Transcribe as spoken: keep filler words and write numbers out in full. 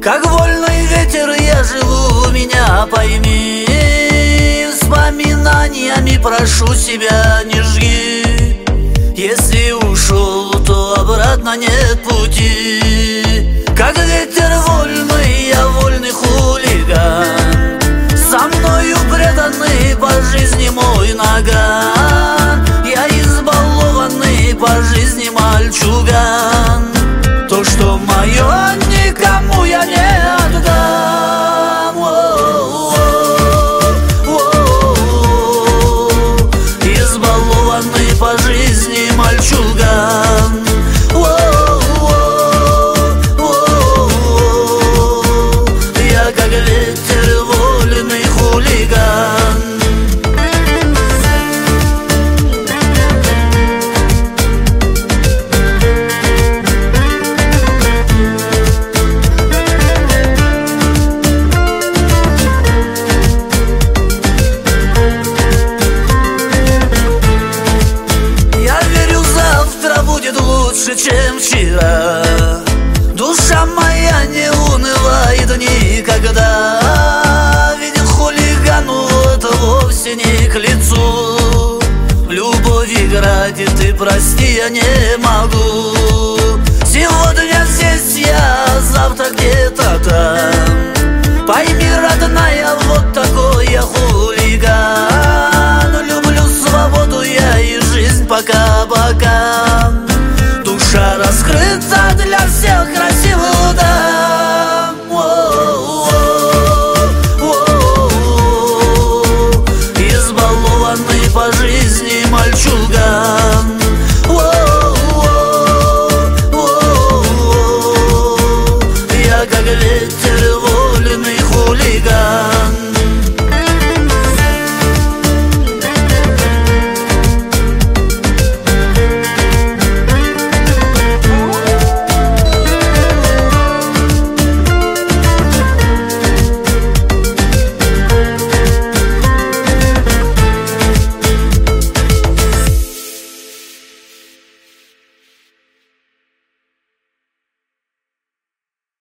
Как вольный ветер я живу, меня пойми. Воспоминаниями прошу себя не жги. Если ушел, то обратно нет пути. Как ветер вольный, я вольный хулиган. Со мною преданный по жизни мой наган. Я избалованный по жизни мальчуган. То, что мое, никому я не отдам. О-о-о-о-о. Избалованный по жизни мальчуган. О-о-о-о-о. Я как ветер вольный хулиган. Лучше, чем вчера. Душа моя не унывает никогда. Ведь хулигану это вовсе не к лицу. В любови граде ты прости я не могу. Сегодня здесь я, завтра где-то там. Пойми, родная, вот такой я хулиган. Люблю свободу я и жизнь пока-пока.